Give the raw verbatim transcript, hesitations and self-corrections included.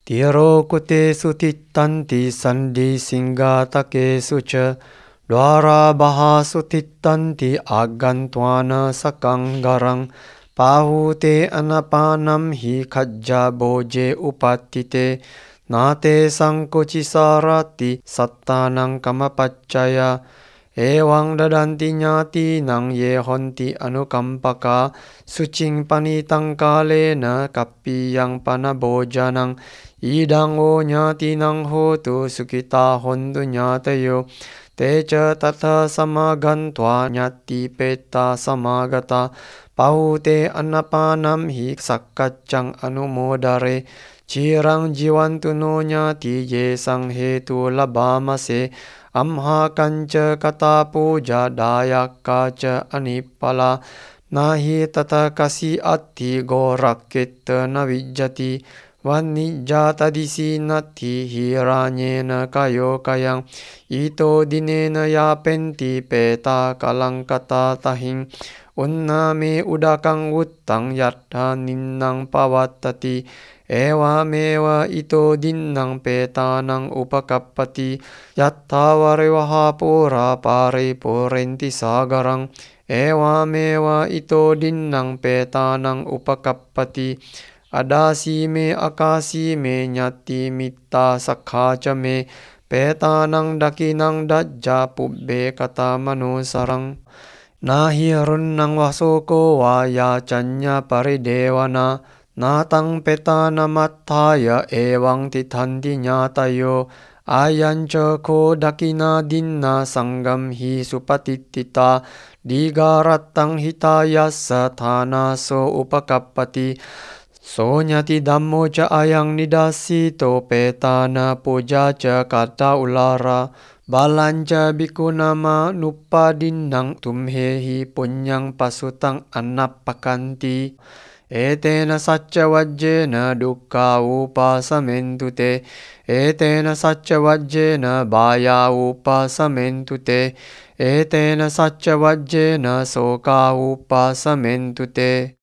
Tirokutesu tittanti sandi singatakesu ca dwara bahasu tittanti agantwana sakanggarang pahute anapanam hi kajja boje upattite nate sangkoci sarati sattanang kamapaccaya ewang dadanti nyati nang ye honti anukampaka sucing panitang kalena kapi yang panabojanang idang o nyati nang hotu sukita hontu nyatayo teca tata samagantwa nyati peta samagata pahute anapanam hi sakkacang anumodare cirang jiwantu no nyati ye sang hetu labamase amha kanca kata puja dayak kaca anipala nahi tata kasi atti goraketta navijjati vanijjata disinati hiranyena kayo kayang ito dinena yapenti peta kalangkata tahing unname udakang utang yatha ninnang pawattati ewa mewa ito dinnang petanang upakappati yatta varevaha pura pare porenti sagarang ewa mewa ito dinnang petanang upakappati adasi me akasi me nyati mitta sakhaca me petanang dakinang dajja pubbe kata manusarang nahi runnang wasoko waya canya paridewana natang petana mattaya ewang titanti nyatayo ayanca ko dakina dinna sanggam hi supatittita digarattang hitayassa thana so upakappati so nyati dammo ca ayang nidasito petana puja ca kata ulara balanca bikunama nuppa dinnang tumhehi punyang pasutang annappakanti etena sacca wajjena dukkha upasamentu-te etena sacca wajjena baya upasamentu-te etena sacca wajjena soka upasamentu-te